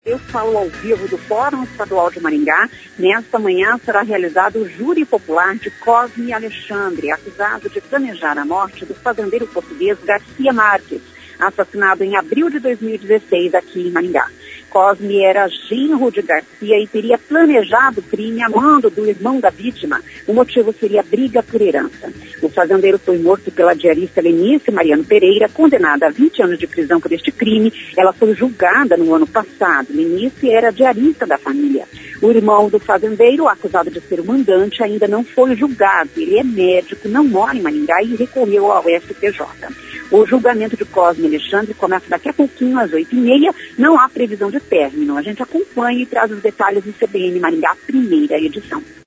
Eu falo ao vivo do Fórum Estadual de Maringá. Nesta manhã será realizado o júri popular de Cosme Alexandre, acusado de planejar a morte do fazendeiro português Garcia Marques, assassinado em abril de 2016 aqui em Maringá. Cosme era genro de Garcia e teria planejado o crime a mando do irmão da vítima. O motivo seria briga por herança. O fazendeiro foi morto pela diarista Lenice Mariano Pereira, condenada a 20 anos de prisão por este crime. Ela foi julgada no ano passado. Lenice era diarista da família. O irmão do fazendeiro, acusado de ser o mandante, ainda não foi julgado. Ele é médico, não mora em Maringá e recorreu ao STJ. O julgamento de Cosme Alexandre começa daqui a pouquinho, às 8h30. Não há previsão de término. A gente acompanha e traz os detalhes do CBN Maringá, primeira edição.